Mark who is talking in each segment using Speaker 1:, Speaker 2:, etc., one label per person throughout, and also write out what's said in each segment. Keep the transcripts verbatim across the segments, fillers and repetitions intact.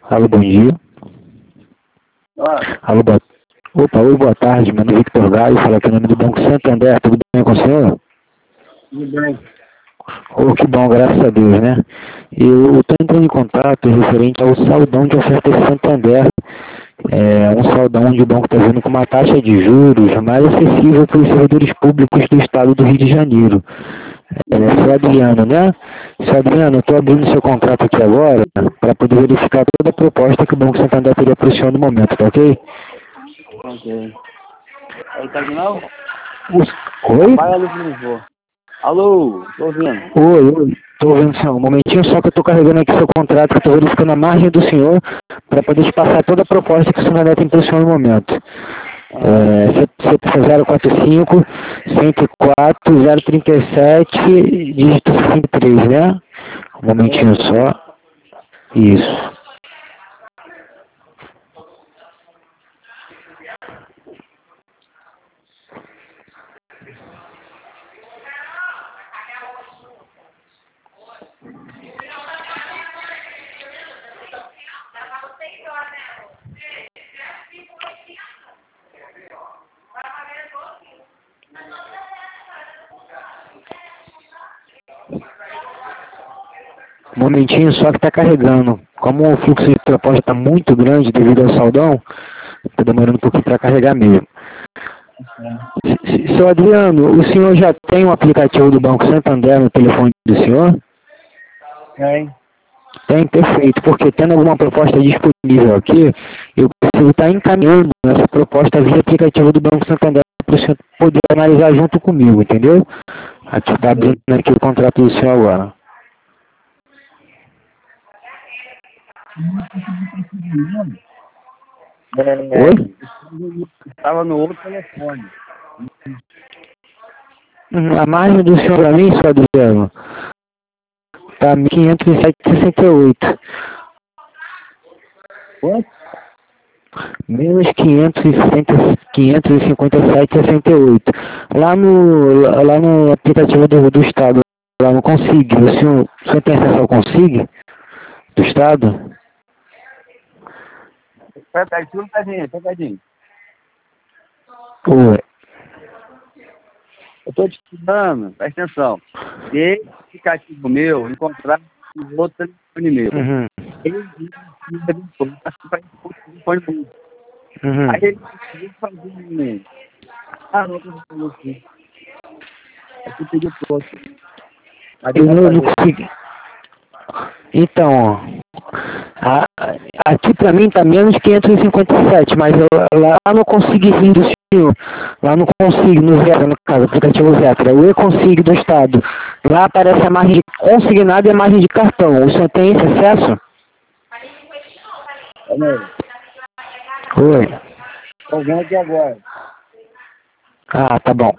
Speaker 1: Alô, bom dia.
Speaker 2: Ah,
Speaker 1: Alô, boa... Opa, oi, boa tarde. Meu nome é Victor Gaio, falo aqui em nome do Banco Santander. Tudo bem com o senhor?
Speaker 2: tudo bem.
Speaker 1: Oh, que bom, graças a Deus, né? Eu estou entrando em contato referente ao saldão de ofertas Santander. É um saldão onde o banco está vindo com uma taxa de juros mais acessível para os servidores públicos do estado do Rio de Janeiro. É, seu Adriano, né? Seu Adriano, eu estou abrindo seu contrato aqui agora para poder verificar toda a proposta que o Banco Santander teria para o senhor no momento, tá ok?
Speaker 2: Ok. Aí, Cardinal?
Speaker 1: Os... Oi?
Speaker 2: Apaga a luz, por favor. Alô, tô ouvindo.
Speaker 1: Oi, oi. Tô ouvindo, senhor. Um momentinho só que eu tô carregando aqui seu contrato, que eu tô verificando a margem do senhor para poder te passar toda a proposta que o senhor tem para o senhor no momento.
Speaker 2: Aham.
Speaker 1: É, C P zero quatro cinco, cento e quatro, zero trinta e sete, dígito sessenta e três, né? Um momentinho
Speaker 2: Certo.
Speaker 1: só. Isso. Um momentinho só que está carregando. Como o fluxo de proposta está muito grande devido ao saldão, está demorando um pouquinho para carregar mesmo. S- Seu Adriano, o senhor já tem um aplicativo do Banco Santander no telefone do senhor?
Speaker 2: Tem.
Speaker 1: Tem, perfeito, porque tendo alguma proposta disponível aqui, eu preciso estar encaminhando essa proposta via aplicativo do Banco Santander para o senhor poder analisar junto comigo, entendeu? Aqui está abrindo
Speaker 2: Ok.
Speaker 1: aqui o contrato do senhor agora.
Speaker 2: É,
Speaker 1: Oi?
Speaker 2: estava no outro telefone.
Speaker 1: Uhum, a margem do senhor para mim, seu Adriano, está mil quinhentos e sete vírgula sessenta e oito.
Speaker 2: Quanto?
Speaker 1: Menos quinhentos e sessenta, quinhentos e cinquenta e sete vírgula sessenta e oito. Lá no, lá lá no aplicativo do, do Estado, lá no Consig, o senhor, o senhor tem acesso ao Consig do Estado?
Speaker 2: Pera aí, segura um pezinho, pera aí.
Speaker 1: Oi.
Speaker 2: Eu tô te falando, presta atenção. Esse aplicativo meu, encontrar o outro telefone meu.
Speaker 1: Uhum.
Speaker 2: Ele me passou para o telefone meu.
Speaker 1: Uhum.
Speaker 2: Aí ele conseguiu fazer um... Ah, não, eu falei assim. Aí você pediu pro outro. Aí ele
Speaker 1: Eu
Speaker 2: vai
Speaker 1: não, não
Speaker 2: fazer.
Speaker 1: consegui. Então, ó, a- aqui pra mim tá menos quinhentos e cinquenta e sete, mas eu lá não consigo vir do senhor. Lá não consigo, no Zeta, no caso, aplicativo Zeta. O e-consig do Estado. Lá aparece a margem de consignado e a margem de cartão. O senhor tem esse acesso?
Speaker 2: É mesmo.
Speaker 1: Oi.
Speaker 2: Tô vendo aqui agora.
Speaker 1: Ah, tá bom.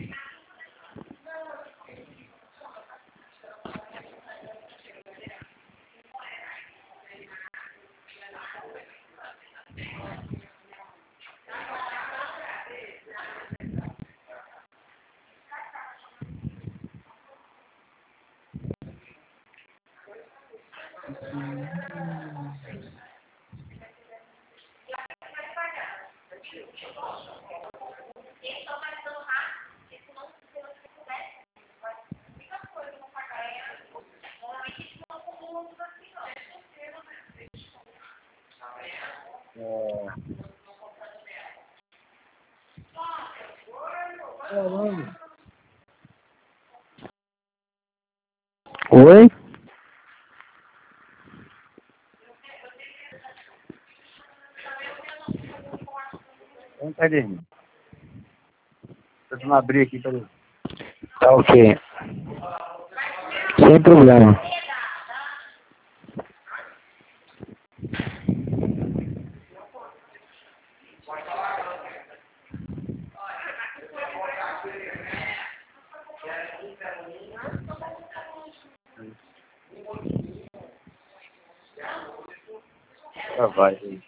Speaker 2: É... Caramba.
Speaker 1: Oi?
Speaker 2: Vamos perder. Deixa eu abrir aqui para ele.
Speaker 1: Tá ok. Sem problema.
Speaker 2: Ah, vai.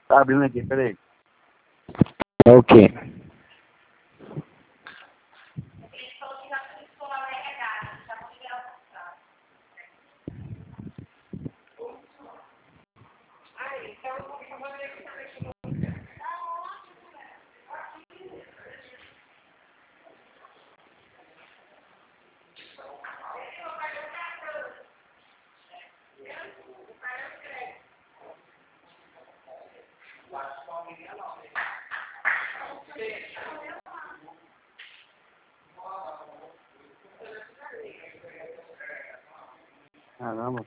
Speaker 2: Tá abrindo aqui, peraí.
Speaker 1: É o quê?
Speaker 2: Caramba.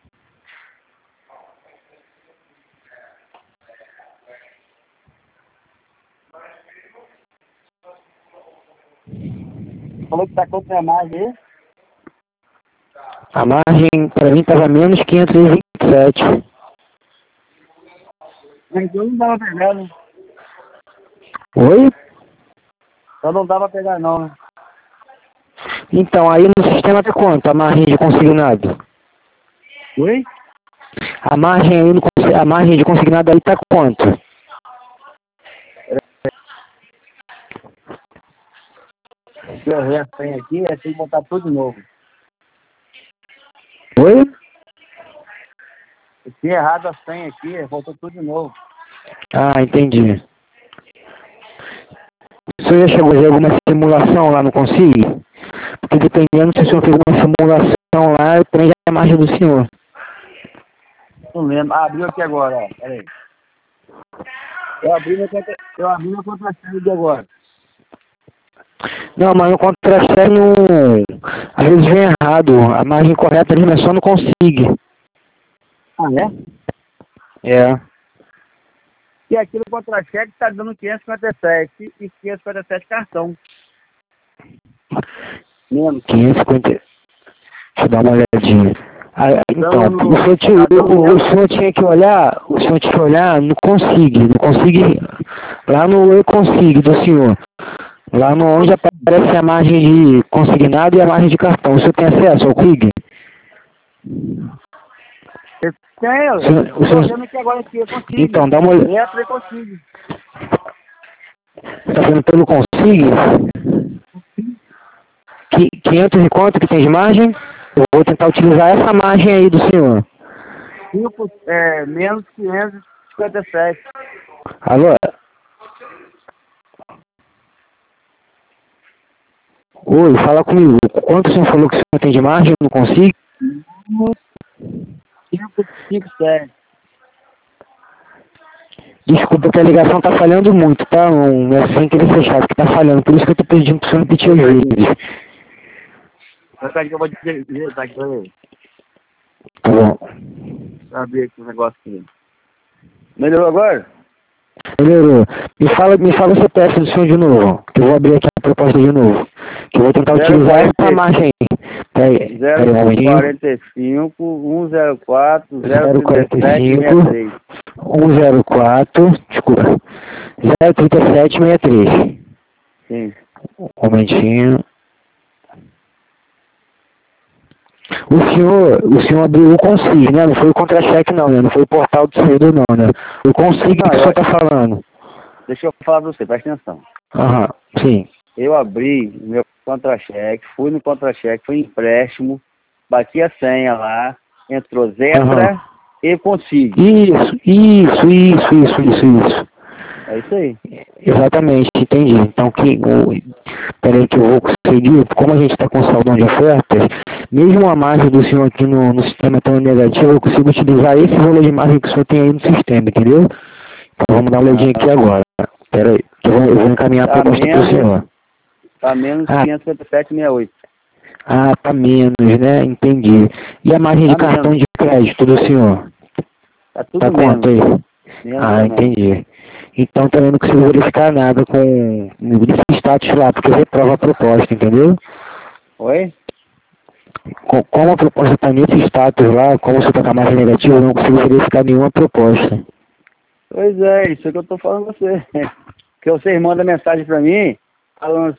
Speaker 2: Falou que tá contra a margem aí?
Speaker 1: A margem para mim estava menos quinhentos e vinte e sete.
Speaker 2: Então não dava pra pegar, né?
Speaker 1: Oi?
Speaker 2: Então não dava pra pegar não, né?
Speaker 1: Então, aí no sistema tá quanto a margem de consignado?
Speaker 2: Oi?
Speaker 1: A margem aí no, consi- a margem de consignado aí tá quanto?
Speaker 2: Se eu ver a senha aqui, é tem que botar tudo de novo.
Speaker 1: Oi?
Speaker 2: Eu tinha errado a senha aqui, voltou tudo de novo.
Speaker 1: Ah, entendi. O senhor já chegou a fazer alguma simulação lá no Consig? Porque dependendo se o senhor fez uma simulação lá, eu também já é a margem do senhor.
Speaker 2: Não lembro. Ah, abriu aqui agora, ó. Pera aí. Eu abri meu contra... Eu abri meu contra-cheque de agora.
Speaker 1: Não, mas no contra-cheque não... às vezes vem errado. A margem correta ali é só no Consig.
Speaker 2: Ah, é?
Speaker 1: É.
Speaker 2: E aqui no contra-cheque tá dando quinhentos e cinquenta e sete e quinhentos e cinquenta e sete cartão. Menos.
Speaker 1: quinhentos e cinquenta. Deixa eu dar uma olhadinha. Ah, então,
Speaker 2: no-
Speaker 1: o senhor, tinha,
Speaker 2: tá dando
Speaker 1: o, o
Speaker 2: menos.
Speaker 1: senhor tinha que olhar, o senhor tinha que olhar no Consig, no Consig, lá no Eu Consig do senhor. Lá no onde aparece a margem de consignado e a margem de cartão. O senhor tem acesso ao Consig?
Speaker 2: Eu tenho,
Speaker 1: O senhor-
Speaker 2: eu
Speaker 1: o
Speaker 2: tô
Speaker 1: senhor-
Speaker 2: vendo aqui agora que eu consigo.
Speaker 1: Então, dá uma olhada.
Speaker 2: Entra e consigo.
Speaker 1: Está vendo pelo Consig? Que, quinhentos e quanto que tem de margem? Eu vou tentar utilizar essa margem aí do senhor.
Speaker 2: Cinco, é, menos quinhentos e cinquenta e sete.
Speaker 1: Alô? Oi, fala comigo. Quanto o senhor falou que o senhor tem de margem? Eu não consigo?
Speaker 2: cinco, cinco, sete.
Speaker 1: Desculpa que a ligação tá falhando muito, tá? Não é sem querer ser chato, que tá falhando. Por isso que eu tô pedindo pro senhor repetir às vezes.
Speaker 2: Peraí que eu vou dizer, tá aqui pra ele.
Speaker 1: Tá bom.
Speaker 2: Abrir aqui o negócio aqui. Melhorou agora?
Speaker 1: Melhorou. Me fala, me fala o C P F do senhor de novo, que eu vou abrir aqui a proposta de novo. Que eu vou tentar utilizar essa margem aí. Peraí, peraí um momentinho.
Speaker 2: zero quarenta e cinco, cento e quatro, zero
Speaker 1: quarenta e
Speaker 2: trinta e sete,
Speaker 1: cinco,
Speaker 2: sessenta e três.
Speaker 1: cento e quatro, desculpa, zero trinta e sete, sessenta e três.
Speaker 2: Sim.
Speaker 1: Um momentinho. O senhor, o senhor abriu o Consig, né? Não foi o contra-cheque não, né? Não foi o portal do servidor não, né? O Consig
Speaker 2: Não,
Speaker 1: que o
Speaker 2: eu-
Speaker 1: senhor tá falando.
Speaker 2: Deixa eu falar pra você, presta atenção.
Speaker 1: Aham, sim.
Speaker 2: Eu abri meu contra-cheque, fui no contra-cheque, fui em empréstimo, bati a senha lá, entrou Zetra
Speaker 1: Aham.
Speaker 2: e consigo.
Speaker 1: Isso, isso, isso, isso, isso, isso.
Speaker 2: É isso aí.
Speaker 1: Exatamente, entendi. Então, que, o, peraí que eu vou conseguir, como a gente está com saldão de ofertas, mesmo a margem do senhor aqui no, no sistema tão negativa, eu consigo utilizar esse valor de margem que o senhor tem aí no sistema, entendeu? Então vamos dar uma olhadinha aqui agora. Peraí, que eu vou, eu vou encaminhar a
Speaker 2: Tá
Speaker 1: proposta para o
Speaker 2: menos,
Speaker 1: senhor.
Speaker 2: tá menos
Speaker 1: Ah,
Speaker 2: quinhentos e cinquenta e sete, sessenta e oito.
Speaker 1: ah, tá menos, né? Entendi. E a margem de
Speaker 2: Tá
Speaker 1: cartão
Speaker 2: menos.
Speaker 1: de crédito do senhor?
Speaker 2: Tá tudo
Speaker 1: Tá
Speaker 2: menos.
Speaker 1: quanto aí?
Speaker 2: Menos
Speaker 1: Ah,
Speaker 2: também.
Speaker 1: entendi. Então também não consigo verificar nada com esse status lá, porque reprova a proposta, entendeu?
Speaker 2: Oi?
Speaker 1: Co- Como a proposta está nesse status lá, como você está com a margem negativa, eu não consigo verificar nenhuma proposta.
Speaker 2: Pois é, isso que eu tô falando com você. Porque vocês mandam mensagem pra mim, falando